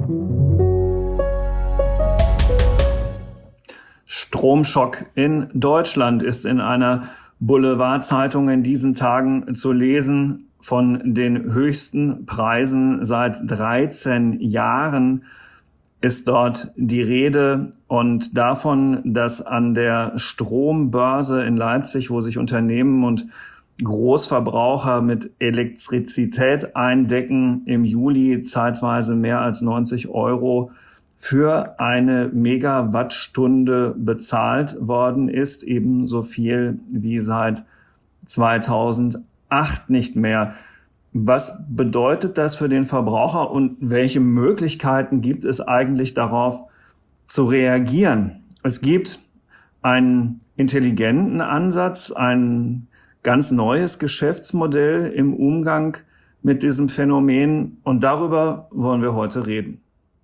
Stromschock in Deutschland ist in einer Boulevardzeitung in diesen Tagen zu lesen. Von den höchsten Preisen seit 13 Jahren ist dort die Rede und davon, dass an der Strombörse in Leipzig, wo sich Unternehmen und Großverbraucher mit Elektrizität eindecken, im Juli zeitweise mehr als 90 € für eine Megawattstunde bezahlt worden ist, ebenso viel wie seit 2008 nicht mehr. Was bedeutet das für den Verbraucher und welche Möglichkeiten gibt es eigentlich darauf zu reagieren? Es gibt einen intelligenten Ansatz, ein ganz neues Geschäftsmodell im Umgang mit diesem Phänomen und darüber wollen wir heute reden.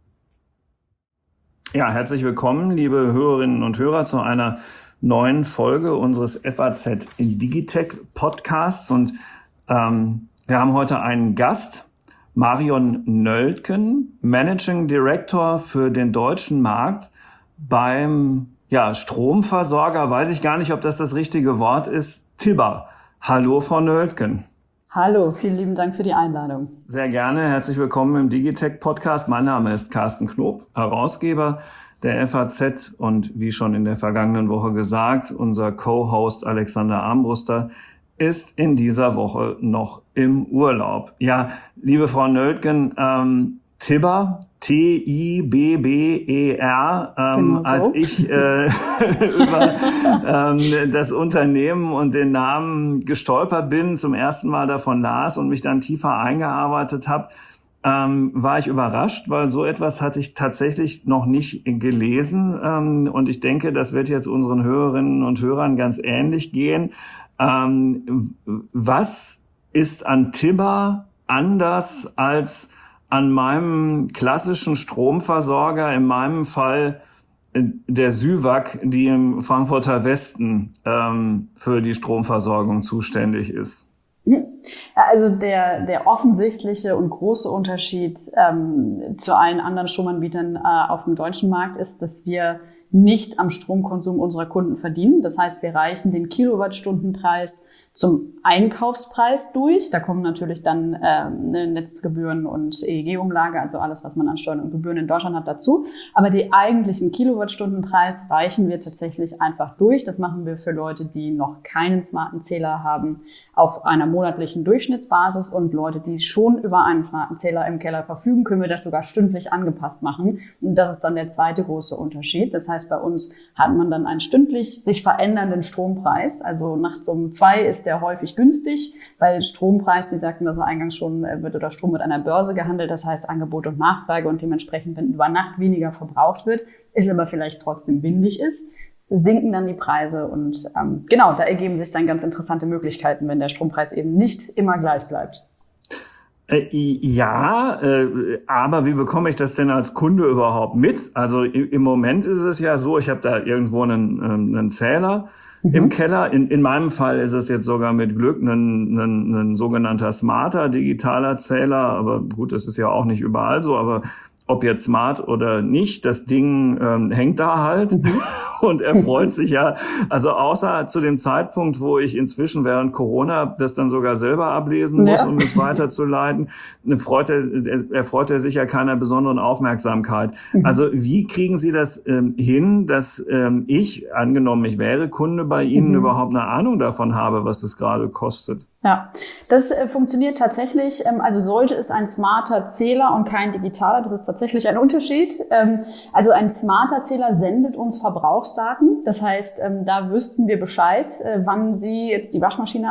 Ja, herzlich willkommen, liebe Hörerinnen und Hörer, zu einer neuen Folge unseres FAZ Digitech Podcasts. Und wir haben heute einen Gast, Marion Nöldgen, Managing Director für den deutschen Markt beim Stromversorger. Weiß ich gar nicht, ob das richtige Wort ist, Tibber. Hallo, Frau Nöldgen. Hallo, vielen lieben Dank für die Einladung. Sehr gerne. Herzlich willkommen im Digitech Podcast. Mein Name ist Carsten Knob, Herausgeber der FAZ und wie schon in der vergangenen Woche gesagt, unser Co-Host Alexander Armbruster ist in dieser Woche noch im Urlaub. Ja, liebe Frau Nöldgen, Tibber, T-I-B-B-E-R, genau so. Als ich über das Unternehmen und den Namen gestolpert bin, zum ersten Mal davon las und mich dann tiefer eingearbeitet habe, war ich überrascht, weil so etwas hatte ich tatsächlich noch nicht gelesen. Und ich denke, das wird jetzt unseren Hörerinnen und Hörern ganz ähnlich gehen. Was ist an Tibber anders als an meinem klassischen Stromversorger, in meinem Fall der Süwag, die im Frankfurter Westen für die Stromversorgung zuständig ist? Also der offensichtliche und große Unterschied zu allen anderen Stromanbietern auf dem deutschen Markt ist, dass wir nicht am Stromkonsum unserer Kunden verdienen. Das heißt, wir reichen den Kilowattstundenpreis zum Einkaufspreis durch. Da kommen natürlich dann Netzgebühren und EEG-Umlage, also alles, was man an Steuern und Gebühren in Deutschland hat, dazu. Aber die eigentlichen Kilowattstundenpreis reichen wir tatsächlich einfach durch. Das machen wir für Leute, die noch keinen smarten Zähler haben, auf einer monatlichen Durchschnittsbasis, und Leute, die schon über einen smarten Zähler im Keller verfügen, können wir das sogar stündlich angepasst machen. Und das ist dann der zweite große Unterschied. Das heißt, bei uns hat man dann einen stündlich sich verändernden Strompreis. Also nachts um 2 ist der häufig günstig, weil Strompreis, Sie sagten das eingangs schon, Strom wird an der Börse gehandelt. Das heißt Angebot und Nachfrage, und dementsprechend, wenn über Nacht weniger verbraucht wird, ist aber vielleicht trotzdem windig ist, sinken dann die Preise, und da ergeben sich dann ganz interessante Möglichkeiten, wenn der Strompreis eben nicht immer gleich bleibt. Aber wie bekomme ich das denn als Kunde überhaupt mit? Also im Moment ist es ja so, ich habe da irgendwo einen Zähler im Keller. In meinem Fall ist es jetzt sogar mit Glück ein sogenannter smarter digitaler Zähler. Aber gut, das ist ja auch nicht überall so, aber ob jetzt smart oder nicht, das Ding hängt da halt und er freut sich ja. Also außer zu dem Zeitpunkt, wo ich inzwischen während Corona das dann sogar selber ablesen muss, um es weiterzuleiten, erfreut er sich ja keiner besonderen Aufmerksamkeit. Also wie kriegen Sie das hin, dass ich, angenommen ich wäre Kunde bei Ihnen, überhaupt eine Ahnung davon habe, was es gerade kostet? Ja, das funktioniert tatsächlich. Also sollte es ein smarter Zähler und kein digitaler, das ist tatsächlich ein Unterschied. Also ein smarter Zähler sendet uns Verbrauchsdaten. Das heißt, da wüssten wir Bescheid, wann Sie jetzt die Waschmaschine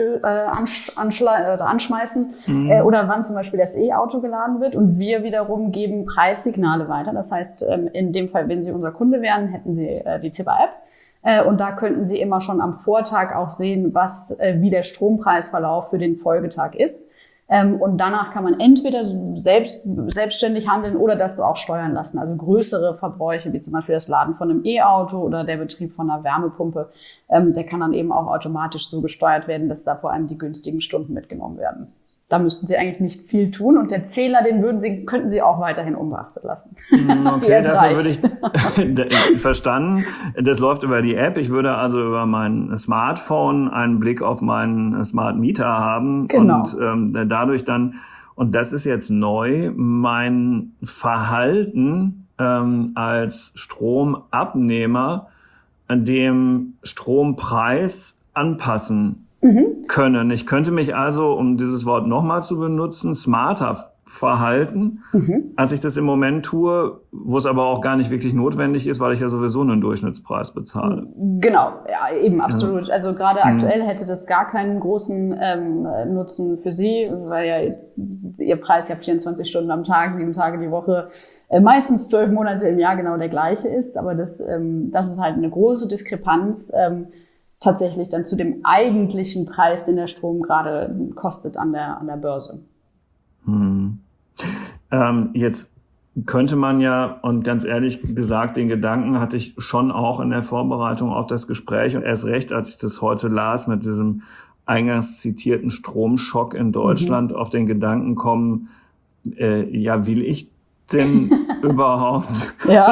anschmeißen oder wann zum Beispiel das E-Auto geladen wird. Und wir wiederum geben Preissignale weiter. Das heißt, in dem Fall, wenn Sie unser Kunde wären, hätten Sie die Tibber-App. Und da könnten Sie immer schon am Vortag auch sehen, wie der Strompreisverlauf für den Folgetag ist. Und danach kann man entweder selbstständig handeln oder das so auch steuern lassen. Also größere Verbräuche, wie zum Beispiel das Laden von einem E-Auto oder der Betrieb von einer Wärmepumpe, der kann dann eben auch automatisch so gesteuert werden, dass da vor allem die günstigen Stunden mitgenommen werden. Da müssten Sie eigentlich nicht viel tun und der Zähler, könnten Sie auch weiterhin unbeachtet lassen. Okay, dafür würde ich verstanden. Das läuft über die App. Ich würde also über mein Smartphone einen Blick auf meinen Smart Meter haben und dadurch dann, und das ist jetzt neu, mein Verhalten als Stromabnehmer dem Strompreis anpassen können. Ich könnte mich also, um dieses Wort nochmal zu benutzen, smarter verhalten, als ich das im Moment tue, wo es aber auch gar nicht wirklich notwendig ist, weil ich ja sowieso einen Durchschnittspreis bezahle. Genau, ja, eben, absolut. Also gerade aktuell hätte das gar keinen großen Nutzen für Sie, weil ja jetzt Ihr Preis ja 24 Stunden am Tag, 7 Tage die Woche, meistens 12 Monate im Jahr genau der gleiche ist. Aber das ist halt eine große Diskrepanz, tatsächlich dann zu dem eigentlichen Preis, den der Strom gerade kostet an der Börse. Jetzt könnte man ja, und ganz ehrlich gesagt, den Gedanken hatte ich schon auch in der Vorbereitung auf das Gespräch und erst recht, als ich das heute las mit diesem eingangs zitierten Stromschock in Deutschland, auf den Gedanken kommen, will ich denn überhaupt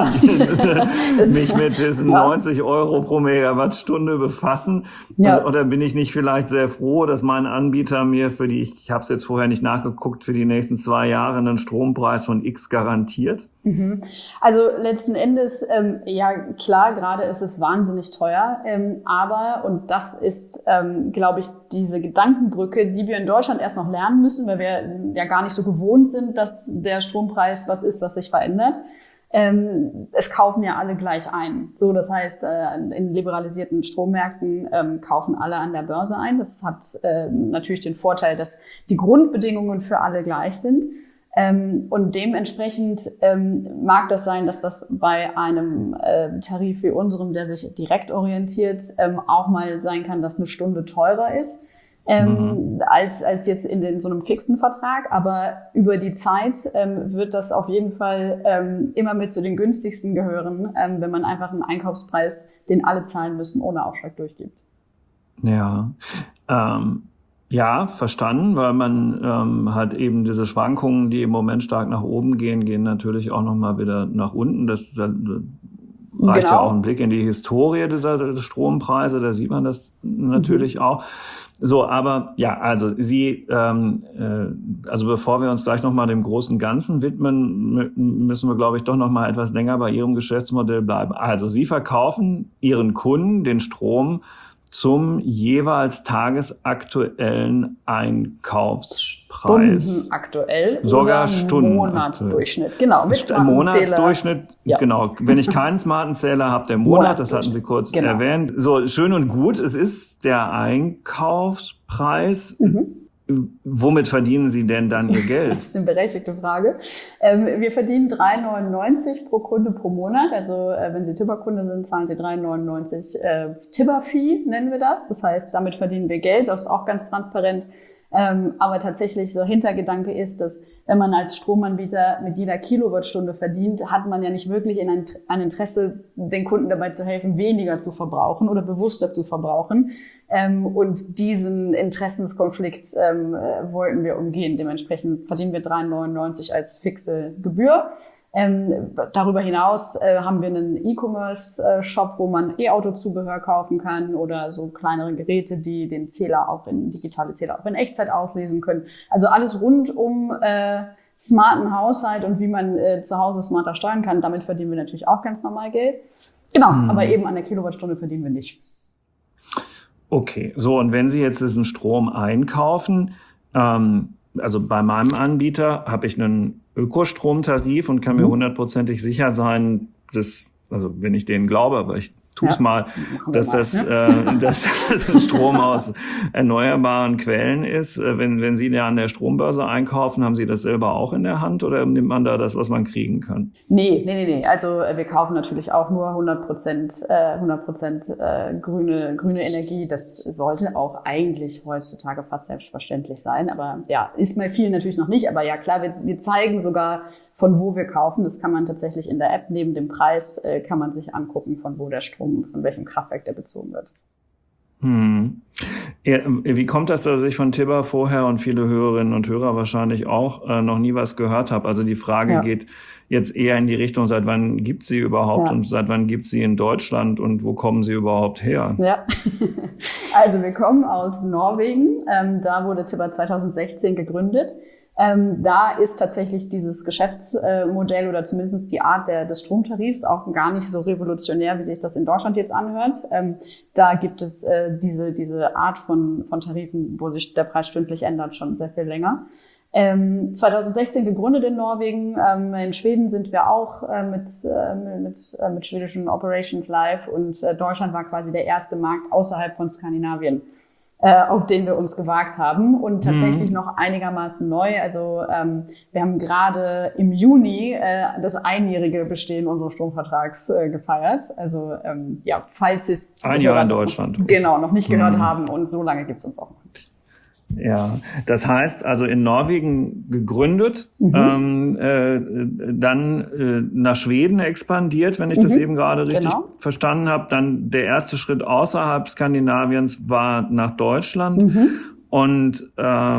mich mit diesen 90 Euro pro Megawattstunde befassen? Ja. Oder bin ich nicht vielleicht sehr froh, dass mein Anbieter mir ich habe es jetzt vorher nicht nachgeguckt, für die nächsten 2 Jahre einen Strompreis von X garantiert? Also letzten Endes, klar, gerade ist es wahnsinnig teuer, aber, und das ist, glaube ich, diese Gedankenbrücke, die wir in Deutschland erst noch lernen müssen, weil wir ja gar nicht so gewohnt sind, dass der Strompreis was ist, was sich verändert. Es kaufen ja alle gleich ein. So, das heißt, in liberalisierten Strommärkten kaufen alle an der Börse ein. Das hat natürlich den Vorteil, dass die Grundbedingungen für alle gleich sind. Und dementsprechend mag das sein, dass das bei einem Tarif wie unserem, der sich direkt orientiert, auch mal sein kann, dass eine Stunde teurer ist als jetzt in so einem fixen Vertrag. Aber über die Zeit wird das auf jeden Fall immer mit zu den günstigsten gehören, wenn man einfach einen Einkaufspreis, den alle zahlen müssen, ohne Aufschlag durchgibt. Ja, ja, verstanden, weil man hat eben diese Schwankungen, die im Moment stark nach oben gehen natürlich auch nochmal wieder nach unten. Das reicht ja auch ein Blick in die Historie dieser Strompreise, da sieht man das natürlich auch. So, aber ja, also Sie, also bevor wir uns gleich nochmal dem großen Ganzen widmen, müssen wir, glaube ich, doch nochmal etwas länger bei Ihrem Geschäftsmodell bleiben. Also Sie verkaufen Ihren Kunden den Strom zum jeweils tagesaktuellen Einkaufspreis. Stundenaktuell sogar Stunden. Monatsdurchschnitt. Genau, mit Monatsdurchschnitt, genau. Wenn ich keinen smarten Zähler habe, der Monat, das hatten Sie kurz erwähnt. So, schön und gut, es ist der Einkaufspreis. Womit verdienen Sie denn dann Ihr Geld? Das ist eine berechtigte Frage. Wir verdienen 3,99 pro Kunde pro Monat. Also wenn Sie Tibber-Kunde sind, zahlen Sie 3,99 Tibber-Fee, nennen wir das. Das heißt, damit verdienen wir Geld. Das ist auch ganz transparent. Aber tatsächlich so Hintergedanke ist, dass wenn man als Stromanbieter mit jeder Kilowattstunde verdient, hat man ja nicht wirklich ein Interesse, den Kunden dabei zu helfen, weniger zu verbrauchen oder bewusster zu verbrauchen. Und diesen Interessenskonflikt wollten wir umgehen. Dementsprechend verdienen wir 3,99 als fixe Gebühr. Darüber hinaus haben wir einen E-Commerce-Shop, wo man E-Auto-Zubehör kaufen kann oder so kleinere Geräte, die den digitale Zähler auch in Echtzeit auslesen können. Also alles rund um smarten Haushalt und wie man zu Hause smarter steuern kann. Damit verdienen wir natürlich auch ganz normal Geld. Genau, aber eben an der Kilowattstunde verdienen wir nicht. Okay, so, und wenn Sie jetzt diesen Strom einkaufen, also bei meinem Anbieter habe ich einen Ökostromtarif und kann mir 100%ig sicher sein, also wenn ich denen glaube, aber ich tu's mal, dass das Strom aus erneuerbaren Quellen ist. Wenn Sie da an der Strombörse einkaufen, haben Sie das selber auch in der Hand oder nimmt man da das, was man kriegen kann? Nee. Also wir kaufen natürlich auch nur 100% grüne Energie. Das sollte auch eigentlich heutzutage fast selbstverständlich sein. Aber ja, ist bei vielen natürlich noch nicht. Aber ja klar, wir zeigen sogar, von wo wir kaufen. Das kann man tatsächlich in der App neben dem Preis, kann man sich angucken, von wo der Strom, von welchem Kraftwerk der bezogen wird. Ja, wie kommt das, dass ich von Tibber vorher und viele Hörerinnen und Hörer wahrscheinlich auch noch nie was gehört habe? Also die Frage geht jetzt eher in die Richtung, seit wann gibt sie überhaupt und seit wann gibt sie in Deutschland und wo kommen sie überhaupt her? Ja, also wir kommen aus Norwegen. Da wurde Tibber 2016 gegründet. Da ist tatsächlich dieses Geschäftsmodell oder zumindest die Art des Stromtarifs auch gar nicht so revolutionär, wie sich das in Deutschland jetzt anhört. Da gibt es diese Art von Tarifen, wo sich der Preis stündlich ändert, schon sehr viel länger. 2016 gegründet in Norwegen. In Schweden sind wir auch mit schwedischen Operations live und Deutschland war quasi der erste Markt außerhalb von Skandinavien, auf den wir uns gewagt haben und tatsächlich noch einigermaßen neu. Also wir haben gerade im Juni das einjährige Bestehen unseres Stromvertrags gefeiert. Also falls Sie ein Jahr in Deutschland noch nicht gehört haben und so lange gibt's uns auch noch nicht. Ja, das heißt also in Norwegen gegründet, dann nach Schweden expandiert, wenn ich das eben gerade richtig verstanden habe. Dann der erste Schritt außerhalb Skandinaviens war nach Deutschland. Und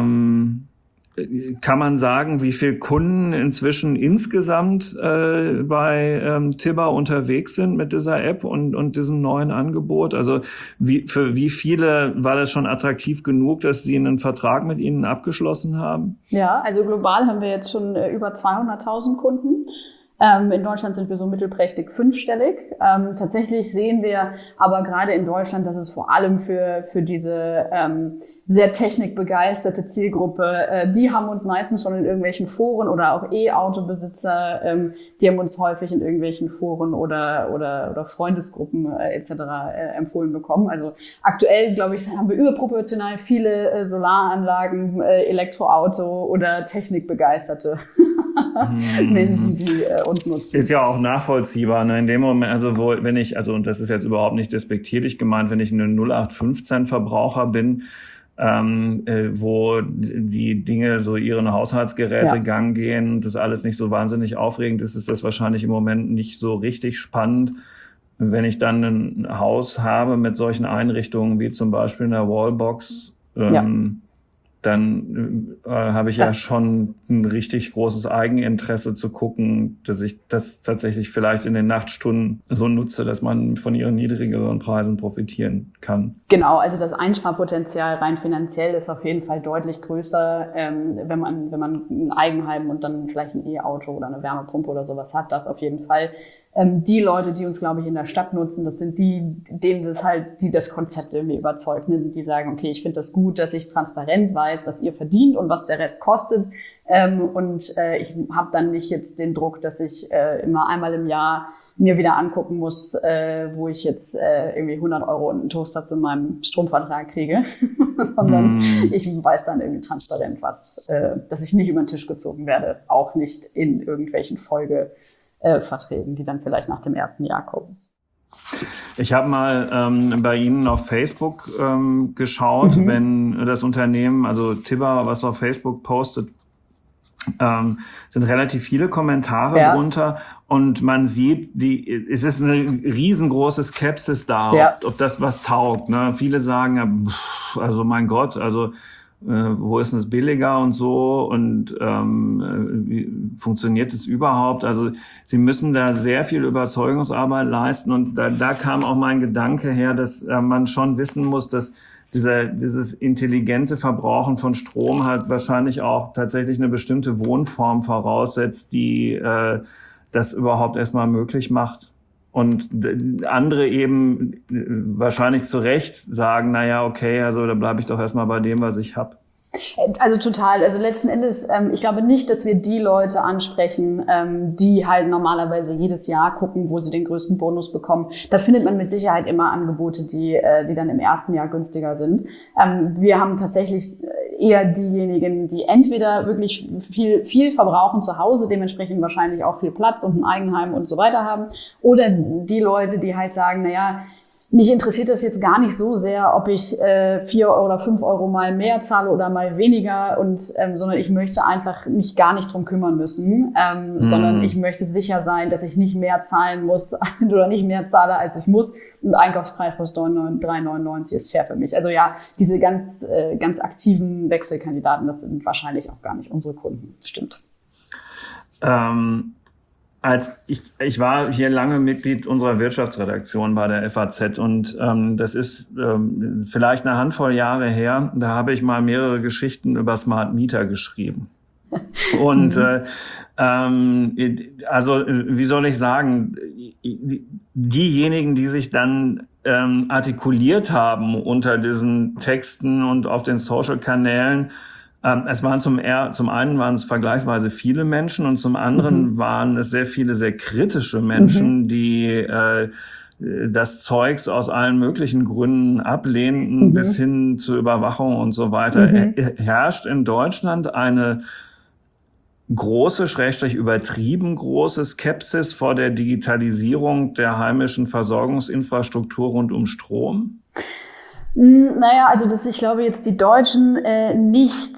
kann man sagen, wie viele Kunden inzwischen insgesamt bei Tibber unterwegs sind mit dieser App und diesem neuen Angebot? Also für wie viele war das schon attraktiv genug, dass Sie einen Vertrag mit Ihnen abgeschlossen haben? Ja, also global haben wir jetzt schon über 200.000 Kunden. In Deutschland sind wir so mittelprächtig fünfstellig. Tatsächlich sehen wir aber gerade in Deutschland, dass es vor allem für diese sehr technikbegeisterte Zielgruppe, die haben uns meistens schon in irgendwelchen Foren oder auch E-Auto-Besitzer, die haben uns häufig in irgendwelchen Foren oder Freundesgruppen etc. Empfohlen bekommen. Also aktuell, glaube ich, haben wir überproportional viele Solaranlagen, Elektroauto oder technikbegeisterte Menschen, die uns nutzen. Ist ja auch nachvollziehbar, ne? In dem Moment, und das ist jetzt überhaupt nicht despektierlich gemeint, wenn ich ein 0815 Verbraucher bin, wo die Dinge so ihren Haushaltsgerätegang gehen, das alles nicht so wahnsinnig aufregend ist das wahrscheinlich im Moment nicht so richtig spannend. Wenn ich dann ein Haus habe mit solchen Einrichtungen wie zum Beispiel einer Wallbox, dann habe ich ja schon ein richtig großes Eigeninteresse zu gucken, dass ich das tatsächlich vielleicht in den Nachtstunden so nutze, dass man von ihren niedrigeren Preisen profitieren kann. Genau, also das Einsparpotenzial rein finanziell ist auf jeden Fall deutlich größer, wenn man ein Eigenheim und dann vielleicht ein E-Auto oder eine Wärmepumpe oder sowas hat, das auf jeden Fall. Die Leute, die uns, glaube ich, in der Stadt nutzen, das sind die das Konzept irgendwie überzeugt, ne? Die sagen, okay, ich finde das gut, dass ich transparent weiß, was ihr verdient und was der Rest kostet. Ich habe dann nicht jetzt den Druck, dass ich immer einmal im Jahr mir wieder angucken muss, wo ich jetzt irgendwie 100 € und einen Toaster zu meinem Stromvertrag kriege, sondern ich weiß dann irgendwie transparent dass ich nicht über den Tisch gezogen werde, auch nicht in irgendwelchen Folgeverträgen, die dann vielleicht nach dem ersten Jahr kommen. Ich habe mal bei Ihnen auf Facebook geschaut, wenn das Unternehmen, also Tibber, was auf Facebook postet, sind relativ viele Kommentare drunter und man sieht, es ist eine riesengroße Skepsis da, ob das was taugt. Ne? Viele sagen, also mein Gott, also wo ist es billiger und so und wie funktioniert es überhaupt? Also Sie müssen da sehr viel Überzeugungsarbeit leisten und da kam auch mein Gedanke her, dass man schon wissen muss, dass dieses intelligente Verbrauchen von Strom halt wahrscheinlich auch tatsächlich eine bestimmte Wohnform voraussetzt, die das überhaupt erstmal möglich macht. Und andere eben wahrscheinlich zu Recht sagen, naja, okay, also da bleibe ich doch erstmal bei dem, was ich habe. Also total. Also letzten Endes, ich glaube nicht, dass wir die Leute ansprechen, die halt normalerweise jedes Jahr gucken, wo sie den größten Bonus bekommen. Da findet man mit Sicherheit immer Angebote, die dann im ersten Jahr günstiger sind. Wir haben tatsächlich eher diejenigen, die entweder wirklich viel verbrauchen zu Hause, dementsprechend wahrscheinlich auch viel Platz und ein Eigenheim und so weiter haben, oder die Leute, die halt sagen, naja, mich interessiert das jetzt gar nicht so sehr, ob ich 4 oder 5 Euro mal mehr zahle oder mal weniger, und sondern ich möchte einfach mich gar nicht drum kümmern müssen, sondern ich möchte sicher sein, dass ich nicht mehr zahlen muss oder nicht mehr zahle, als ich muss. Und Einkaufspreis plus 3,99 ist fair für mich. Also ja, diese ganz aktiven Wechselkandidaten, das sind wahrscheinlich auch gar nicht unsere Kunden. Das stimmt. Als ich war hier lange Mitglied unserer Wirtschaftsredaktion bei der FAZ, und das ist vielleicht eine Handvoll Jahre her. Da habe ich mal mehrere Geschichten über Smart Meter geschrieben. Und also wie soll ich sagen, diejenigen, die sich dann artikuliert haben unter diesen Texten und auf den Social-Kanälen, es waren zum einen waren es vergleichsweise viele Menschen, und zum anderen waren es sehr viele sehr kritische Menschen, die das Zeugs aus allen möglichen Gründen ablehnten, bis hin zur Überwachung und so weiter. Herrscht in Deutschland eine große, übertrieben große Skepsis vor der Digitalisierung der heimischen Versorgungsinfrastruktur rund um Strom? Naja, also ich glaube jetzt die Deutschen nicht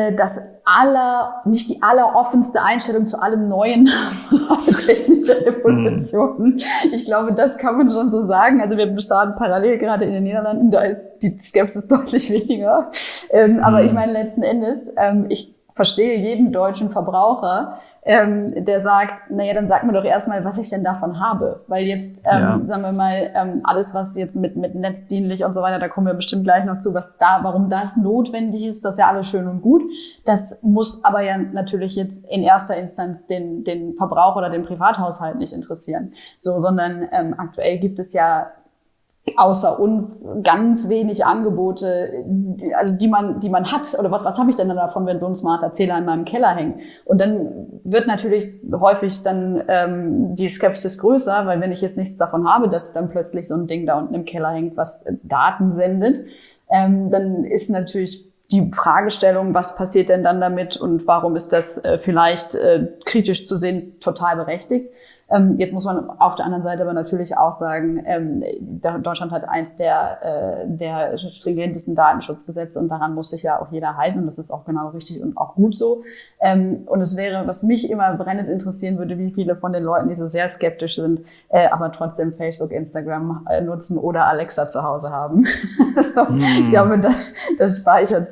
die alleroffenste Einstellung zu allem Neuen haben, technische Revolutionen. Ich glaube, das kann man schon so sagen. Also wir starten parallel gerade in den Niederlanden, da ist die Skepsis deutlich weniger. Aber ich meine letzten Endes, ich verstehe jeden deutschen Verbraucher, der sagt, naja, dann sag mir doch erstmal, was ich denn davon habe. Weil jetzt, sagen wir mal, alles, was jetzt mit netzdienlich und so weiter, da kommen wir bestimmt gleich noch zu, warum das notwendig ist, das ist ja alles schön und gut. Das muss aber ja natürlich jetzt in erster Instanz den Verbraucher oder den Privathaushalt nicht interessieren. So, sondern aktuell gibt es ja außer uns ganz wenig Angebote, die man hat, oder was habe ich denn davon, wenn so ein smarter Zähler in meinem Keller hängt? Und dann wird natürlich häufig dann die Skepsis größer, weil wenn ich jetzt nichts davon habe, dass dann plötzlich so ein Ding da unten im Keller hängt, was Daten sendet, dann ist natürlich die Fragestellung, was passiert denn dann damit und warum ist das vielleicht kritisch zu sehen, total berechtigt. Jetzt muss man auf der anderen Seite aber natürlich auch sagen, Deutschland hat eins der stringentesten Datenschutzgesetze, und daran muss sich ja auch jeder halten, und das ist auch genau richtig und auch gut so. Und es wäre, was mich immer brennend interessieren würde, wie viele von den Leuten, die so sehr skeptisch sind, aber trotzdem Facebook, Instagram nutzen oder Alexa zu Hause haben. Ich glaube, da speichert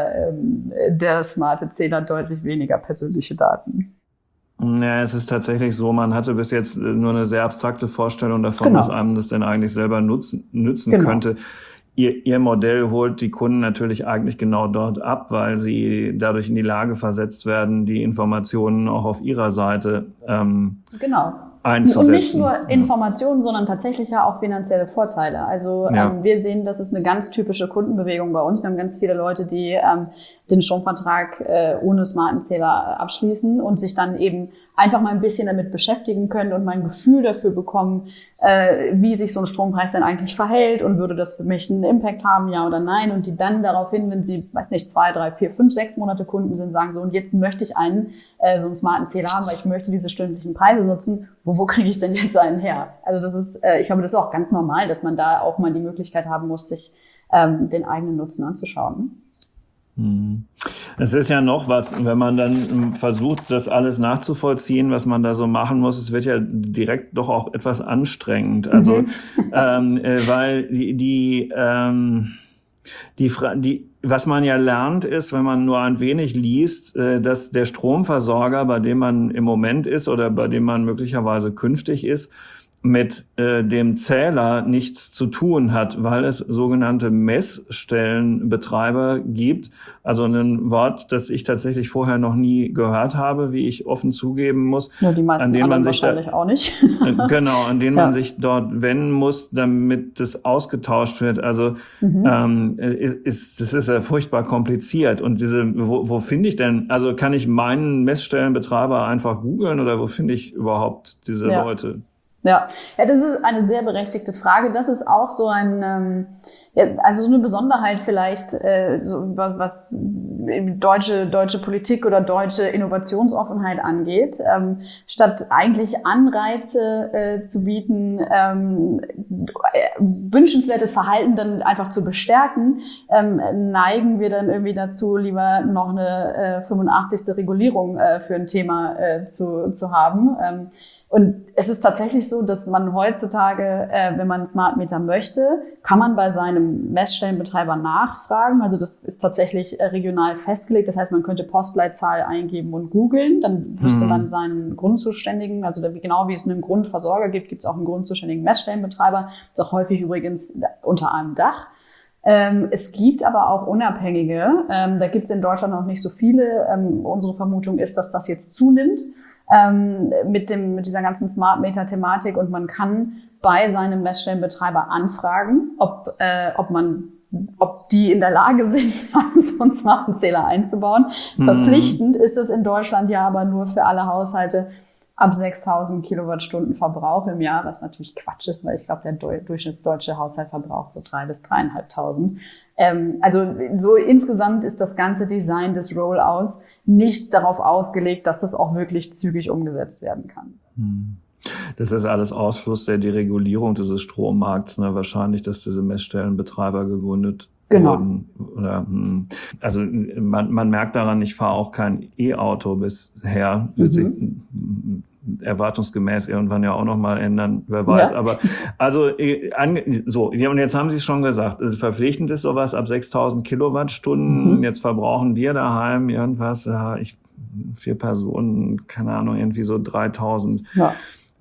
der smarte Zähler deutlich weniger persönliche Daten. Ja, es ist tatsächlich so, man hatte bis jetzt nur eine sehr abstrakte Vorstellung davon, was einem das denn eigentlich selber nützen könnte. Ihr Modell holt die Kunden natürlich eigentlich genau dort ab, weil sie dadurch in die Lage versetzt werden, die Informationen auch auf ihrer Seite einzusetzen. Und nicht nur Informationen, sondern tatsächlich ja auch finanzielle Vorteile. Also wir sehen, das ist eine ganz typische Kundenbewegung bei uns. Wir haben ganz viele Leute, die den Stromvertrag ohne smarten Zähler abschließen und sich dann eben einfach mal ein bisschen damit beschäftigen können und mal ein Gefühl dafür bekommen, wie sich so ein Strompreis denn eigentlich verhält und würde das für mich einen Impact haben, ja oder nein. Und die dann daraufhin, wenn sie, 2, 3, 4, 5, 6 Monate Kunden sind, sagen so, und jetzt möchte ich so einen smarten Zähler haben, weil ich möchte diese stündlichen Preise nutzen. Wo kriege ich denn jetzt einen her? Also das ist, ich glaube, das ist auch ganz normal, dass man da auch mal die Möglichkeit haben muss, sich den eigenen Nutzen anzuschauen. Es ist ja noch was, wenn man dann versucht, das alles nachzuvollziehen, was man da so machen muss. Es wird ja direkt doch auch etwas anstrengend. Also, weil was man ja lernt, ist, wenn man nur ein wenig liest, dass der Stromversorger, bei dem man im Moment ist oder bei dem man möglicherweise künftig ist, mit dem Zähler nichts zu tun hat, weil es sogenannte Messstellenbetreiber gibt. Also ein Wort, das ich tatsächlich vorher noch nie gehört habe, wie ich offen zugeben muss. Ja, die meisten an denen man sich wahrscheinlich auch nicht. Genau, an denen man sich dort wenden muss, damit das ausgetauscht wird. Also das ist ja furchtbar kompliziert. Und wo finde ich denn, also kann ich meinen Messstellenbetreiber einfach googeln oder wo finde ich überhaupt diese Leute? Ja, das ist eine sehr berechtigte Frage. Das ist auch so also so eine Besonderheit vielleicht, so was deutsche Politik oder deutsche Innovationsoffenheit angeht. Statt eigentlich Anreize zu bieten, wünschenswertes Verhalten dann einfach zu bestärken, neigen wir dann irgendwie dazu, lieber noch eine 85. Regulierung für ein Thema zu haben. Und es ist tatsächlich so, dass man heutzutage, wenn man einen Smart Meter möchte, kann man bei seinem Messstellenbetreiber nachfragen. Also das ist tatsächlich regional festgelegt. Das heißt, man könnte Postleitzahl eingeben und googeln. Dann wüsste man seinen Grundzuständigen, also genau wie es einen Grundversorger gibt, gibt es auch einen grundzuständigen Messstellenbetreiber. Das ist auch häufig übrigens unter einem Dach. Es gibt aber auch Unabhängige. Da gibt es in Deutschland noch nicht so viele. Unsere Vermutung ist, dass das jetzt zunimmt. Mit dieser ganzen Smart Meter Thematik, und man kann bei seinem Messstellenbetreiber anfragen, ob die in der Lage sind, so einen smarten Zähler einzubauen. Verpflichtend ist es in Deutschland ja aber nur für alle Haushalte ab 6.000 Kilowattstunden Verbrauch im Jahr, was natürlich Quatsch ist, weil ich glaube, der durchschnittsdeutsche Haushalt verbraucht so 3.000 bis 3.500. Also so insgesamt ist das ganze Design des Rollouts nicht darauf ausgelegt, dass das auch wirklich zügig umgesetzt werden kann. Das ist alles Ausfluss der Deregulierung dieses Strommarkts, ne? Wahrscheinlich, dass diese Messstellenbetreiber gegründet wurden. Oder, also man merkt daran, ich fahre auch kein E-Auto bisher. Wird sich erwartungsgemäß irgendwann ja auch noch mal ändern, wer weiß. Ja. Aber also und jetzt haben Sie es schon gesagt, also verpflichtend ist sowas ab 6.000 Kilowattstunden. Jetzt verbrauchen wir daheim irgendwas, 4 Personen, keine Ahnung, irgendwie so 3.000. Ja.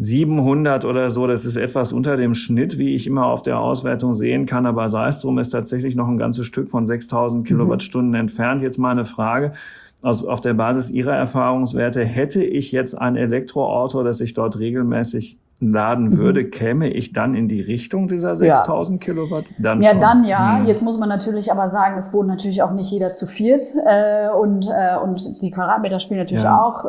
700 oder so, das ist etwas unter dem Schnitt, wie ich immer auf der Auswertung sehen kann, aber sei es drum, ist tatsächlich noch ein ganzes Stück von 6.000 Kilowattstunden entfernt. Jetzt mal eine Frage, auf der Basis Ihrer Erfahrungswerte, hätte ich jetzt ein Elektroauto, das ich dort regelmäßig laden würde, käme ich dann in die Richtung dieser 6.000 Kilowatt? Dann schon. Jetzt muss man natürlich aber sagen, es wohnt natürlich auch nicht jeder zu viert und die Quadratmeter spielen natürlich auch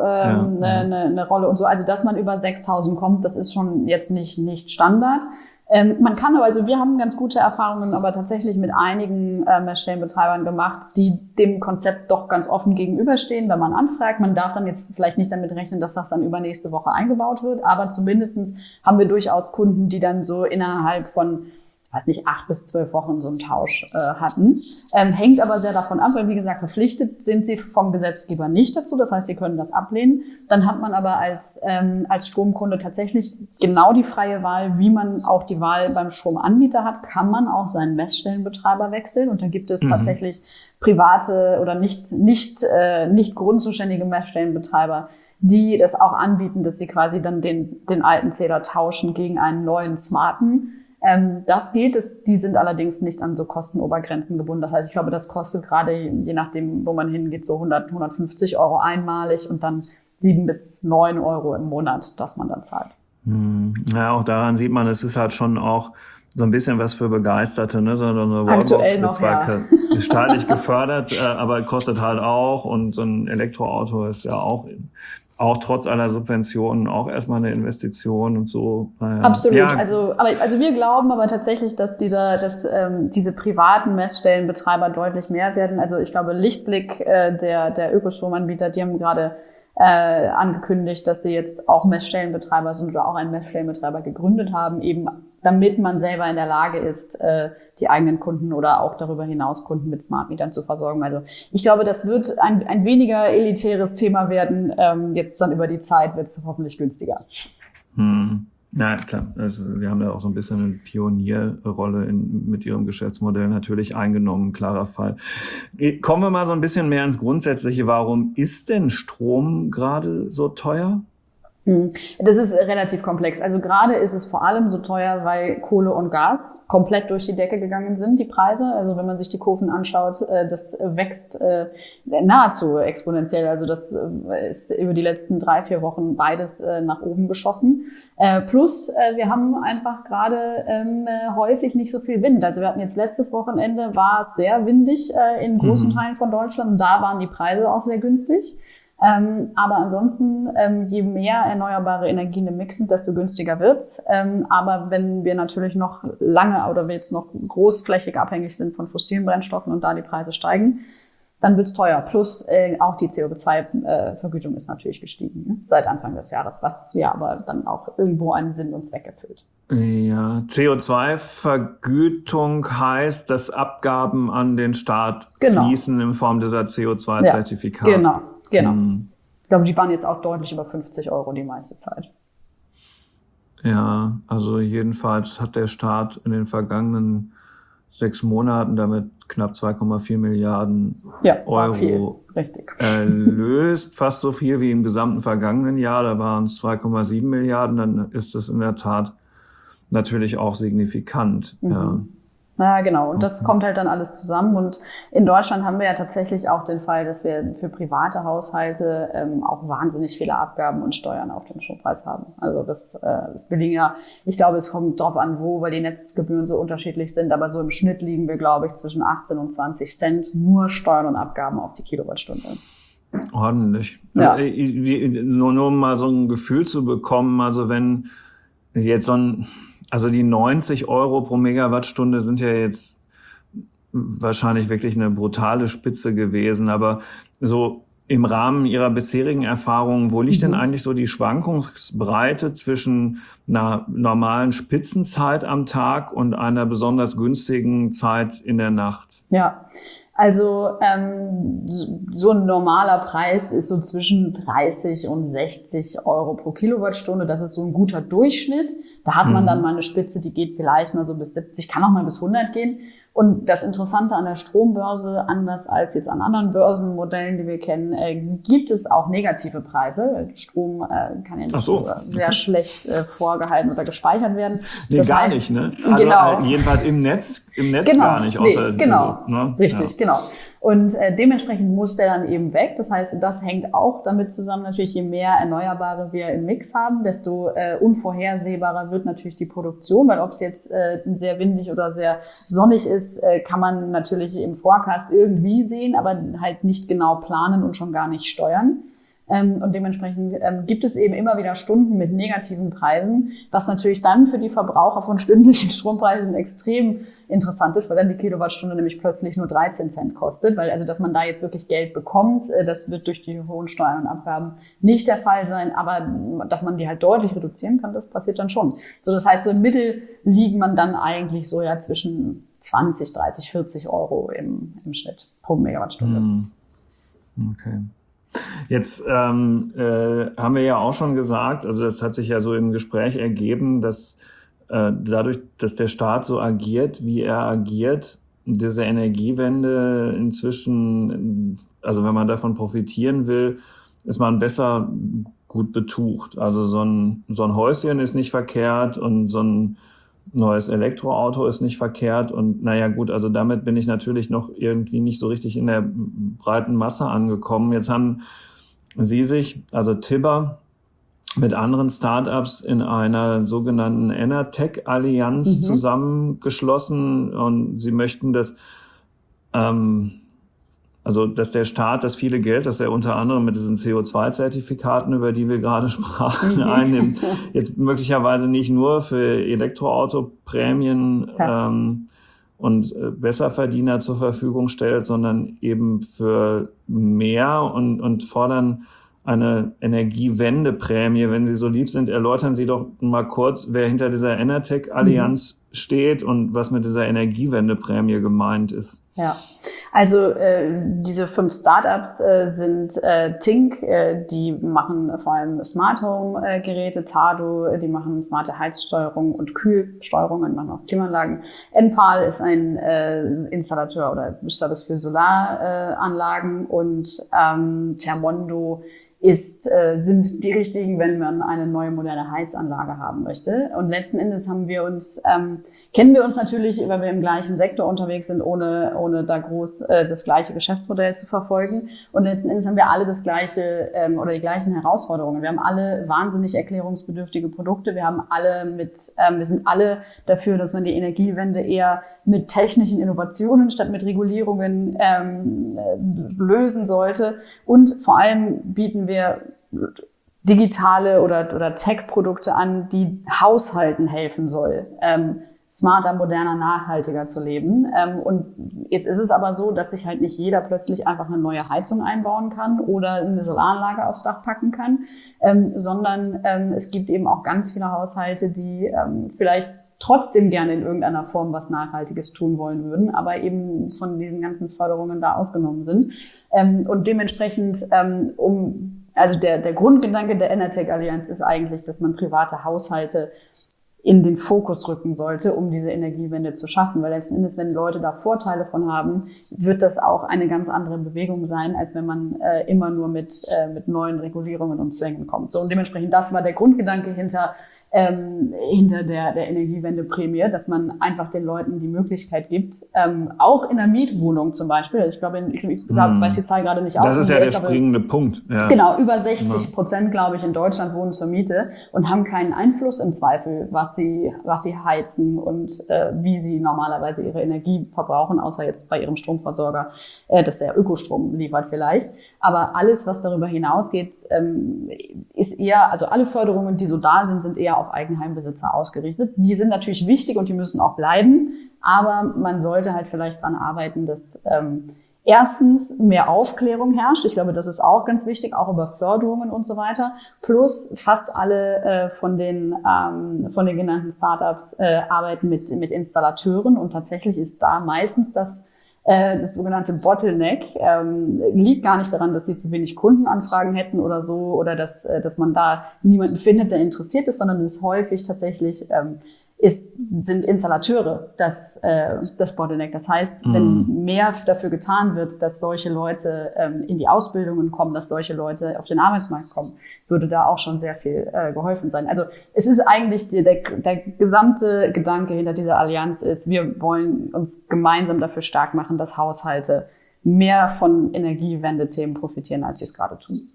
eine Rolle und so. Also, dass man über 6.000 kommt, das ist schon jetzt nicht Standard. Man kann aber, also wir haben ganz gute Erfahrungen aber tatsächlich mit einigen Messstellenbetreibern gemacht, die dem Konzept doch ganz offen gegenüberstehen, wenn man anfragt. Man darf dann jetzt vielleicht nicht damit rechnen, dass das dann übernächste Woche eingebaut wird, aber zumindestens haben wir durchaus Kunden, die dann so innerhalb von 8 bis 12 Wochen so einen Tausch hatten. Hängt aber sehr davon ab, weil wie gesagt, verpflichtet sind sie vom Gesetzgeber nicht dazu. Das heißt, sie können das ablehnen. Dann hat man aber als Stromkunde tatsächlich genau die freie Wahl, wie man auch die Wahl beim Stromanbieter hat, kann man auch seinen Messstellenbetreiber wechseln. Und da gibt es tatsächlich private oder nicht grundzuständige Messstellenbetreiber, die das auch anbieten, dass sie quasi dann den alten Zähler tauschen gegen einen neuen smarten. Das geht, die sind allerdings nicht an so Kostenobergrenzen gebunden. Das heißt, ich glaube, das kostet gerade, je nachdem, wo man hingeht, so 150 Euro einmalig und dann 7 bis 9 Euro im Monat, das man dann zahlt. Ja, auch daran sieht man, es ist halt schon auch so ein bisschen was für Begeisterte, ne? So eine Wallbox wird zwar staatlich gefördert, aber kostet halt auch, und so ein Elektroauto ist ja auch trotz aller Subventionen auch erstmal eine Investition und so. Absolut. Ja. Also wir glauben aber tatsächlich, dass diese privaten Messstellenbetreiber deutlich mehr werden. Also ich glaube, Lichtblick, der Ökostromanbieter, die haben gerade angekündigt, dass sie jetzt auch Messstellenbetreiber sind oder auch einen Messstellenbetreiber gegründet haben, eben damit man selber in der Lage ist, die eigenen Kunden oder auch darüber hinaus Kunden mit Smart Metern zu versorgen. Also ich glaube, das wird ein weniger elitäres Thema werden. Jetzt dann über die Zeit wird es hoffentlich günstiger. Ja, klar. Also Sie haben da auch so ein bisschen eine Pionierrolle mit Ihrem Geschäftsmodell natürlich eingenommen, klarer Fall. Kommen wir mal so ein bisschen mehr ins Grundsätzliche. Warum ist denn Strom gerade so teuer? Das ist relativ komplex. Also gerade ist es vor allem so teuer, weil Kohle und Gas komplett durch die Decke gegangen sind, die Preise. Also wenn man sich die Kurven anschaut, das wächst nahezu exponentiell. Also das ist über die letzten 3-4 Wochen beides nach oben geschossen. Plus wir haben einfach gerade häufig nicht so viel Wind. Also wir hatten jetzt letztes Wochenende, war es sehr windig in großen Teilen von Deutschland. Und da waren die Preise auch sehr günstig. Aber ansonsten, je mehr erneuerbare Energien im Mix sind, desto günstiger wird's. Aber wenn wir natürlich noch lange oder wir jetzt noch großflächig abhängig sind von fossilen Brennstoffen und da die Preise steigen, dann wird's teuer. Plus auch die CO2-Vergütung ist natürlich gestiegen, ne? Seit Anfang des Jahres, was ja aber dann auch irgendwo einen Sinn und Zweck erfüllt. Ja, CO2-Vergütung heißt, dass Abgaben an den Staat fließen in Form dieser CO2-Zertifikate. Ja, genau. Ich glaube, die waren jetzt auch deutlich über 50 € die meiste Zeit. Ja, also jedenfalls hat der Staat in den vergangenen 6 Monaten damit knapp 2,4 Milliarden Euro erlöst. Fast so viel wie im gesamten vergangenen Jahr. Da waren es 2,7 Milliarden. Dann ist es in der Tat natürlich auch signifikant. Ja. Ja, genau. Und das kommt halt dann alles zusammen. Und in Deutschland haben wir ja tatsächlich auch den Fall, dass wir für private Haushalte auch wahnsinnig viele Abgaben und Steuern auf dem Strompreis haben. Also das belegen ja, ich glaube, es kommt drauf an, weil die Netzgebühren so unterschiedlich sind. Aber so im Schnitt liegen wir, glaube ich, zwischen 18 und 20 Cent nur Steuern und Abgaben auf die Kilowattstunde. Ordentlich. Ja. Nur um mal so ein Gefühl zu bekommen, also wenn jetzt also die 90 € pro Megawattstunde sind ja jetzt wahrscheinlich wirklich eine brutale Spitze gewesen. Aber so im Rahmen Ihrer bisherigen Erfahrungen, wo liegt denn eigentlich so die Schwankungsbreite zwischen einer normalen Spitzenzeit am Tag und einer besonders günstigen Zeit in der Nacht? Ja. Also so ein normaler Preis ist so zwischen 30 und 60 € pro Kilowattstunde. Das ist so ein guter Durchschnitt. Da hat man dann mal eine Spitze, die geht vielleicht mal so bis 70, kann auch mal bis 100 gehen. Und das Interessante an der Strombörse, anders als jetzt an anderen Börsenmodellen, die wir kennen, gibt es auch negative Preise. Strom kann ja nicht sehr schlecht vorgehalten oder gespeichert werden. Nee, das gar heißt, nicht, ne? Also genau. Jedenfalls im Netz genau, gar nicht. Außer genau, ne? Richtig, ja. Genau. Und dementsprechend muss der dann eben weg. Das heißt, das hängt auch damit zusammen, natürlich, je mehr Erneuerbare wir im Mix haben, desto unvorhersehbarer wird natürlich die Produktion, weil ob es jetzt sehr windig oder sehr sonnig ist, kann man natürlich im Forecast irgendwie sehen, aber halt nicht genau planen und schon gar nicht steuern. Und dementsprechend gibt es eben immer wieder Stunden mit negativen Preisen, was natürlich dann für die Verbraucher von stündlichen Strompreisen extrem interessant ist, weil dann die Kilowattstunde nämlich plötzlich nur 13 Cent kostet, weil also, dass man da jetzt wirklich Geld bekommt, das wird durch die hohen Steuern und Abgaben nicht der Fall sein, aber dass man die halt deutlich reduzieren kann, das passiert dann schon. So, das heißt, so im Mittel liegt man dann eigentlich so ja zwischen 20, 30, 40 € im Schnitt pro Megawattstunde. Okay. Jetzt haben wir ja auch schon gesagt, also das hat sich ja so im Gespräch ergeben, dass dadurch, dass der Staat so agiert, wie er agiert, diese Energiewende inzwischen, also wenn man davon profitieren will, ist man besser gut betucht. Also so ein Häuschen ist nicht verkehrt und so ein neues Elektroauto ist nicht verkehrt. Und naja gut, also damit bin ich natürlich noch irgendwie nicht so richtig in der breiten Masse angekommen. Jetzt haben Sie sich, also Tibber, mit anderen Startups in einer sogenannten Enertech-Allianz zusammengeschlossen. Und Sie möchten, dass der Staat das viele Geld, das er unter anderem mit diesen CO2-Zertifikaten, über die wir gerade sprachen, einnimmt, jetzt möglicherweise nicht nur für Elektroautoprämien und Besserverdiener zur Verfügung stellt, sondern eben für mehr und fordern eine Energiewendeprämie. Wenn Sie so lieb sind, erläutern Sie doch mal kurz, wer hinter dieser Enertech-Allianz steht und was mit dieser Energiewendeprämie gemeint ist. Ja, also diese 5 Startups sind Tink, die machen vor allem Smart Home Geräte, Tado, die machen smarte Heizsteuerung und Kühlsteuerung und machen auch Klimaanlagen. Enpal ist ein Installateur oder Service für Solaranlagen und Thermondo sind die richtigen, wenn man eine neue moderne Heizanlage haben möchte. Und letzten Endes kennen wir uns natürlich, weil wir im gleichen Sektor unterwegs sind, ohne da groß das gleiche Geschäftsmodell zu verfolgen. Und letzten Endes haben wir alle das gleiche oder die gleichen Herausforderungen. Wir haben alle wahnsinnig erklärungsbedürftige Produkte. Wir sind alle dafür, dass man die Energiewende eher mit technischen Innovationen statt mit Regulierungen lösen sollte. Und vor allem bieten wir digitale oder Tech-Produkte an, die Haushalten helfen soll, smarter, moderner, nachhaltiger zu leben. Und jetzt ist es aber so, dass sich halt nicht jeder plötzlich einfach eine neue Heizung einbauen kann oder eine Solaranlage aufs Dach packen kann, sondern es gibt eben auch ganz viele Haushalte, die vielleicht trotzdem gerne in irgendeiner Form was Nachhaltiges tun wollen würden, aber eben von diesen ganzen Förderungen da ausgenommen sind. Und dementsprechend, also der Grundgedanke der Enertech-Allianz ist eigentlich, dass man private Haushalte in den Fokus rücken sollte, um diese Energiewende zu schaffen. Weil letzten Endes, wenn Leute da Vorteile von haben, wird das auch eine ganz andere Bewegung sein, als wenn man immer nur mit neuen Regulierungen und Zwängen kommt. So, und dementsprechend, das war der Grundgedanke hinter der Energiewendeprämie, dass man einfach den Leuten die Möglichkeit gibt, auch in einer Mietwohnung zum Beispiel, also ich weiß die Zahl gerade nicht aus. Das ist ja der springende Punkt. Ja. Genau, über 60%, glaube ich, in Deutschland wohnen zur Miete und haben keinen Einfluss im Zweifel, was sie heizen und wie sie normalerweise ihre Energie verbrauchen, außer jetzt bei ihrem Stromversorger, dass der Ökostrom liefert vielleicht. Aber alles, was darüber hinausgeht, ist eher, also alle Förderungen, die so da sind eher auf Eigenheimbesitzer ausgerichtet. Die sind natürlich wichtig und die müssen auch bleiben. Aber man sollte halt vielleicht daran arbeiten, dass erstens mehr Aufklärung herrscht. Ich glaube, das ist auch ganz wichtig, auch über Förderungen und so weiter. Plus fast alle von den genannten Startups arbeiten mit Installateuren und tatsächlich ist da meistens das sogenannte Bottleneck liegt gar nicht daran, dass sie zu wenig Kundenanfragen hätten oder so oder dass man da niemanden findet, der interessiert ist, sondern es ist häufig tatsächlich sind Installateure das Bottleneck. Das heißt, wenn mehr dafür getan wird, dass solche Leute in die Ausbildungen kommen, dass solche Leute auf den Arbeitsmarkt kommen, würde da auch schon sehr viel geholfen sein. Also es ist eigentlich der gesamte Gedanke hinter dieser Allianz ist, wir wollen uns gemeinsam dafür stark machen, dass Haushalte mehr von Energiewende-Themen profitieren, als sie es gerade tun.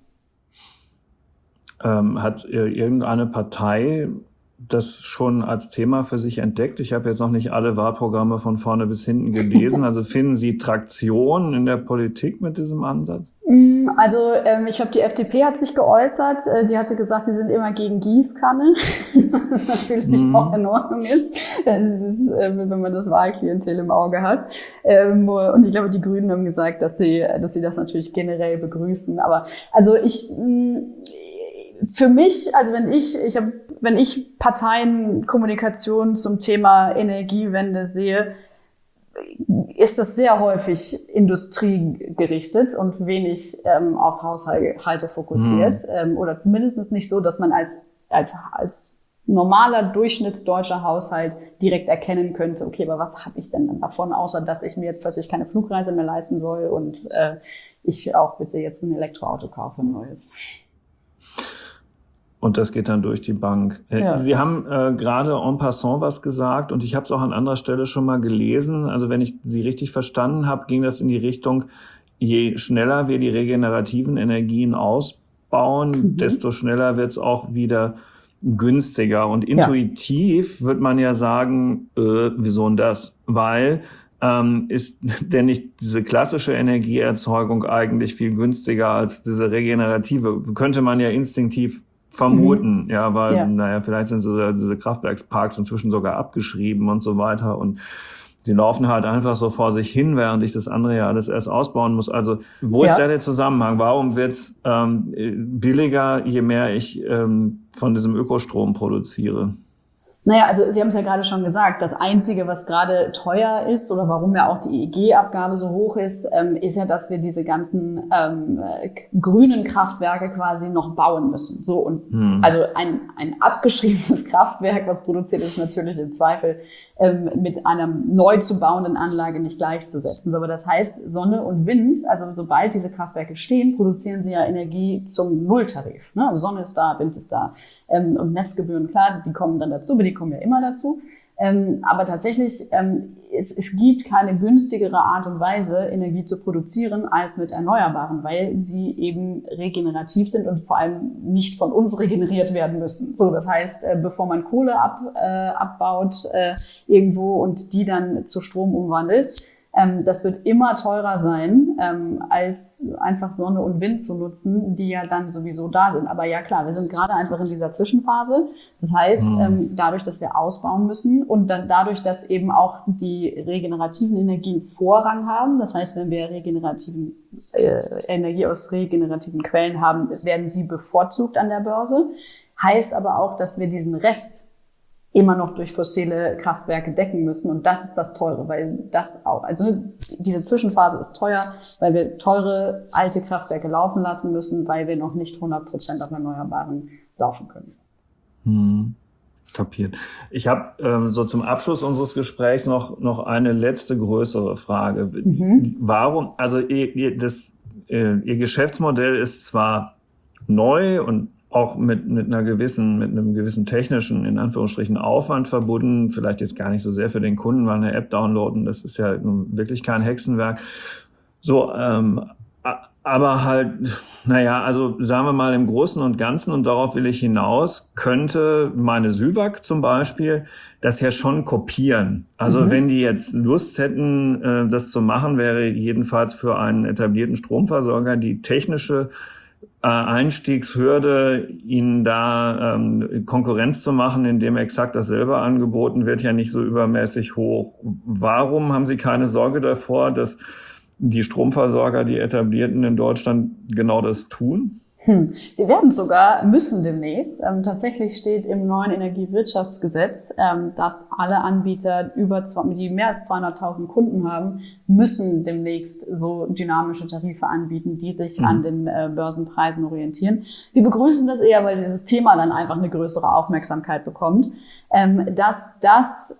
Hat irgendeine Partei das schon als Thema für sich entdeckt? Ich habe jetzt noch nicht alle Wahlprogramme von vorne bis hinten gelesen. Also finden Sie Traktion in der Politik mit diesem Ansatz? Also ich glaube, die FDP hat sich geäußert. Sie hatte gesagt, sie sind immer gegen Gießkanne, was natürlich auch in Ordnung ist. Das ist, wenn man das Wahlklientel im Auge hat. Und ich glaube, die Grünen haben gesagt, dass sie das natürlich generell begrüßen. Aber also für mich, also wenn ich Parteienkommunikation zum Thema Energiewende sehe, ist das sehr häufig industriegerichtet und wenig auf Haushalte fokussiert. Oder zumindest nicht so, dass man als normaler durchschnittsdeutscher Haushalt direkt erkennen könnte, okay, aber was habe ich denn dann davon, außer dass ich mir jetzt plötzlich keine Flugreise mehr leisten soll und ich auch bitte jetzt ein Elektroauto kaufe, ein neues. Und das geht dann durch die Bank. Ja. Sie haben gerade en passant was gesagt und ich habe es auch an anderer Stelle schon mal gelesen. Also wenn ich Sie richtig verstanden habe, ging das in die Richtung, je schneller wir die regenerativen Energien ausbauen, desto schneller wird es auch wieder günstiger. Und intuitiv wird man ja sagen, wieso denn das? Weil ist denn nicht diese klassische Energieerzeugung eigentlich viel günstiger als diese regenerative? Könnte man ja instinktiv vermuten, weil, vielleicht sind diese Kraftwerksparks inzwischen sogar abgeschrieben und so weiter und die laufen halt einfach so vor sich hin, während ich das andere ja alles erst ausbauen muss. Also, wo ist da der Zusammenhang? Warum wird's billiger, je mehr ich von diesem Ökostrom produziere? Naja, also Sie haben es ja gerade schon gesagt, das Einzige, was gerade teuer ist oder warum ja auch die EEG-Abgabe so hoch ist, ist ja, dass wir diese ganzen grünen Kraftwerke quasi noch bauen müssen. So, und also ein abgeschriebenes Kraftwerk, was produziert ist, natürlich im Zweifel mit einer neu zu bauenden Anlage nicht gleichzusetzen. Aber das heißt, Sonne und Wind, also sobald diese Kraftwerke stehen, produzieren sie ja Energie zum Nulltarif. Ne? Also Sonne ist da, Wind ist da. Und Netzgebühren, klar, die kommen dann dazu, aber die kommen ja immer dazu. Aber tatsächlich, es gibt keine günstigere Art und Weise, Energie zu produzieren, als mit Erneuerbaren, weil sie eben regenerativ sind und vor allem nicht von uns regeneriert werden müssen. So, das heißt, bevor man Kohle abbaut irgendwo und die dann zu Strom umwandelt, das wird immer teurer sein, als einfach Sonne und Wind zu nutzen, die ja dann sowieso da sind. Aber ja klar, wir sind gerade einfach in dieser Zwischenphase. Das heißt, dadurch, dass wir ausbauen müssen und dadurch, dass eben auch die regenerativen Energien Vorrang haben, das heißt, wenn wir Energie aus regenerativen Quellen haben, werden die bevorzugt an der Börse. Heißt aber auch, dass wir diesen Rest immer noch durch fossile Kraftwerke decken müssen. Und das ist das Teure, weil das auch, also diese Zwischenphase ist teuer, weil wir teure alte Kraftwerke laufen lassen müssen, weil wir noch nicht 100% auf Erneuerbaren laufen können. Kapiert. Ich habe so zum Abschluss unseres Gesprächs noch eine letzte größere Frage. Warum, also Ihr Geschäftsmodell ist zwar neu und auch mit einem gewissen technischen, in Anführungsstrichen, Aufwand verbunden, vielleicht jetzt gar nicht so sehr für den Kunden, weil eine App downloaden, das ist ja nun wirklich kein Hexenwerk. So, aber halt, naja, also sagen wir mal im Großen und Ganzen, und darauf will ich hinaus, könnte meine Süwag zum Beispiel das ja schon kopieren. Also wenn die jetzt Lust hätten, das zu machen, wäre jedenfalls für einen etablierten Stromversorger die technische Einstiegshürde, ihnen da Konkurrenz zu machen, indem exakt dasselbe angeboten wird, ja nicht so übermäßig hoch. Warum haben Sie keine Sorge davor, dass die Stromversorger, die etablierten in Deutschland, genau das tun? Sie werden sogar müssen demnächst. Tatsächlich steht im neuen Energiewirtschaftsgesetz, dass alle Anbieter, die mehr als 200.000 Kunden haben, müssen demnächst so dynamische Tarife anbieten, die sich an den Börsenpreisen orientieren. Wir begrüßen das eher, weil dieses Thema dann einfach eine größere Aufmerksamkeit bekommt. Dass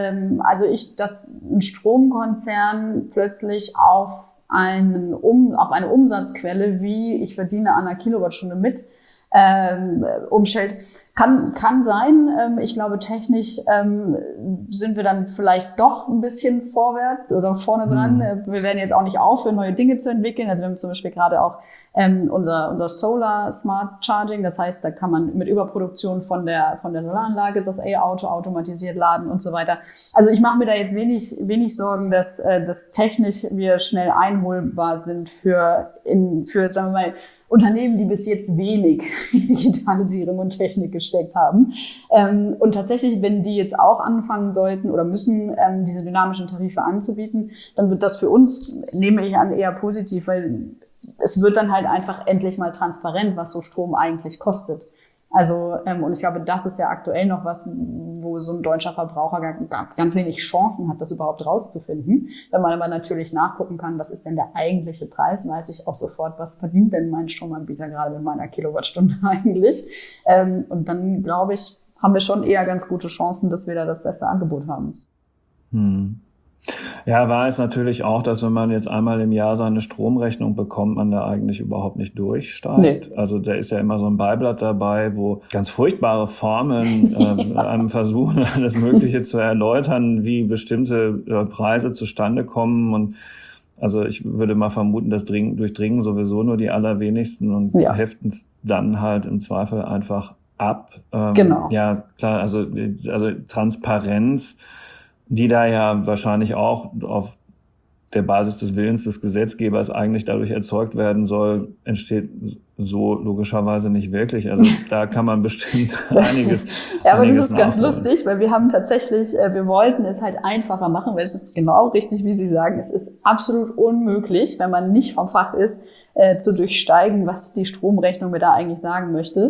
ein Stromkonzern plötzlich auf eine Umsatzquelle, wie ich verdiene an einer Kilowattstunde mit, umstellt. Kann sein. Ich glaube, technisch sind wir dann vielleicht doch ein bisschen vorwärts oder vorne dran. Wir werden jetzt auch nicht aufhören, neue Dinge zu entwickeln. Also wir haben zum Beispiel gerade auch unser Solar Smart Charging. Das heißt, da kann man mit Überproduktion von der Solaranlage das E-Auto automatisiert laden und so weiter. Also ich mache mir da jetzt wenig Sorgen, dass technisch wir schnell einholbar sind für sagen wir mal, Unternehmen, die bis jetzt wenig in Digitalisierung und Technik gesteckt haben. Und tatsächlich, wenn die jetzt auch anfangen sollten oder müssen, diese dynamischen Tarife anzubieten, dann wird das für uns, nehme ich an, eher positiv, weil es wird dann halt einfach endlich mal transparent, was so Strom eigentlich kostet. Also, und ich glaube, das ist ja aktuell noch was, wo so ein deutscher Verbraucher ganz wenig Chancen hat, das überhaupt rauszufinden. Wenn man aber natürlich nachgucken kann, was ist denn der eigentliche Preis, weiß ich auch sofort, was verdient denn mein Stromanbieter gerade mit meiner Kilowattstunde eigentlich. Und dann, glaube ich, haben wir schon eher ganz gute Chancen, dass wir da das beste Angebot haben. Ja, wahr ist natürlich auch, dass wenn man jetzt einmal im Jahr seine Stromrechnung bekommt, man da eigentlich überhaupt nicht durchsteigt. Nee. Also da ist ja immer so ein Beiblatt dabei, wo ganz furchtbare Formeln einem versuchen, alles Mögliche zu erläutern, wie bestimmte Preise zustande kommen. Und also ich würde mal vermuten, das durchdringen sowieso nur die allerwenigsten und heften es dann halt im Zweifel einfach ab. Genau. Ja, klar, also Transparenz, die da ja wahrscheinlich auch auf der Basis des Willens des Gesetzgebers eigentlich dadurch erzeugt werden soll, entsteht so logischerweise nicht wirklich. Also da kann man bestimmt einiges Ja, aber das ist ganz lustig, weil wir haben tatsächlich, wir wollten es halt einfacher machen, weil es ist genau richtig, wie Sie sagen, es ist absolut unmöglich, wenn man nicht vom Fach ist, zu durchsteigen, was die Stromrechnung mir da eigentlich sagen möchte.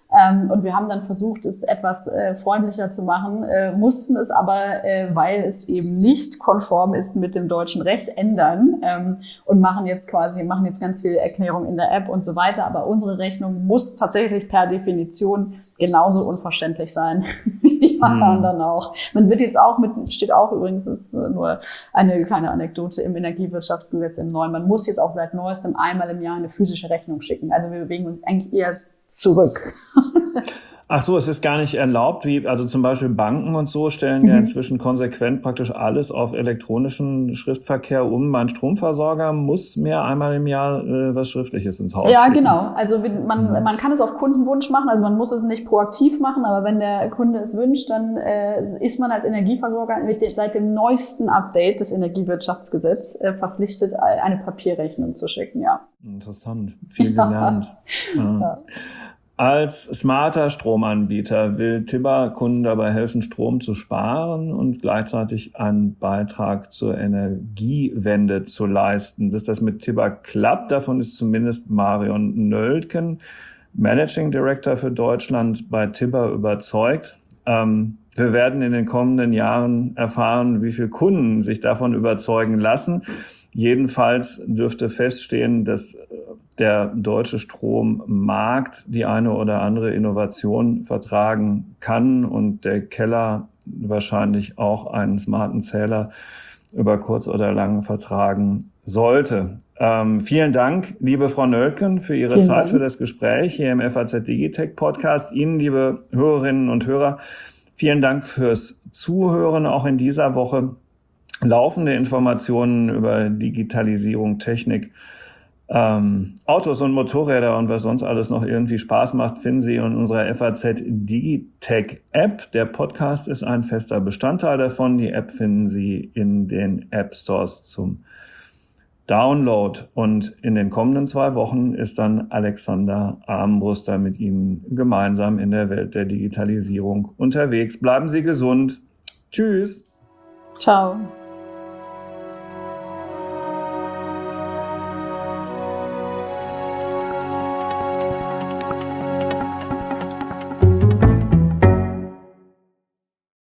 Und wir haben dann versucht, es etwas freundlicher zu machen, mussten es aber, weil es eben nicht konform ist mit dem deutschen Recht, ändern und machen jetzt ganz viel Erklärung in der App und so weiter. Aber unsere Rechnung muss tatsächlich per Definition genauso unverständlich sein wie die anderen auch. Man wird jetzt auch steht auch übrigens, ist nur eine kleine Anekdote im Energiewirtschaftsgesetz im Neuen. Man muss jetzt auch seit neuestem einmal im Jahr eine physische Rechnung schicken. Also wir bewegen uns eigentlich eher zurück. Ach so, es ist gar nicht erlaubt, also zum Beispiel Banken und so stellen ja inzwischen konsequent praktisch alles auf elektronischen Schriftverkehr um. Mein Stromversorger muss mir einmal im Jahr was Schriftliches ins Haus schicken. Genau. Also man kann es auf Kundenwunsch machen, also man muss es nicht proaktiv machen, aber wenn der Kunde es wünscht, dann ist man als Energieversorger seit dem neuesten Update des Energiewirtschaftsgesetzes verpflichtet, eine Papierrechnung zu schicken, ja. Interessant, viel gelernt. Ja. Als smarter Stromanbieter will Tibber Kunden dabei helfen, Strom zu sparen und gleichzeitig einen Beitrag zur Energiewende zu leisten. Dass das mit Tibber klappt, davon ist zumindest Marion Nöldken, Managing Director für Deutschland bei Tibber, überzeugt. Wir werden in den kommenden Jahren erfahren, wie viele Kunden sich davon überzeugen lassen. Jedenfalls dürfte feststehen, dass der deutsche Strommarkt die eine oder andere Innovation vertragen kann und der Keller wahrscheinlich auch einen smarten Zähler über kurz oder lang vertragen sollte. Vielen Dank, liebe Frau Nöldken, für Ihre Zeit, für das Gespräch hier im FAZ Digitech Podcast. Ihnen, liebe Hörerinnen und Hörer, vielen Dank fürs Zuhören auch in dieser Woche. Laufende Informationen über Digitalisierung, Technik, Autos und Motorräder und was sonst alles noch irgendwie Spaß macht, finden Sie in unserer FAZ Digitech App. Der Podcast ist ein fester Bestandteil davon. Die App finden Sie in den App Stores zum Download. Und in den kommenden 2 Wochen ist dann Alexander Armbruster mit Ihnen gemeinsam in der Welt der Digitalisierung unterwegs. Bleiben Sie gesund. Tschüss. Ciao.